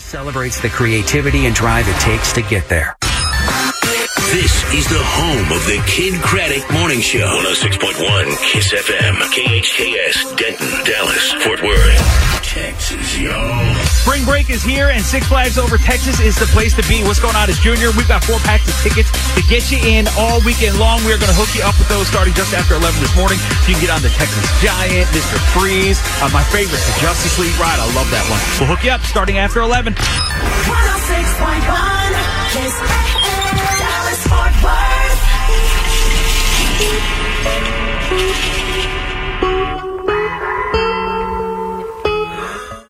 celebrates the creativity and drive it takes to get there. This is the home of the Kid Craddock Morning Show. 106.1 KISS FM, KHKS, Denton, Dallas, Fort Worth, Texas, y'all. Spring break is here, and Six Flags Over Texas is the place to be. What's going on is, Junior, we've got 4 packs of tickets to get you in all weekend long. We're going to hook you up with those starting just after 11 this morning. So you can get on the Texas Giant, Mr. Freeze, my favorite, the Justice League ride. I love that one. We'll hook you up starting after 11. 106.1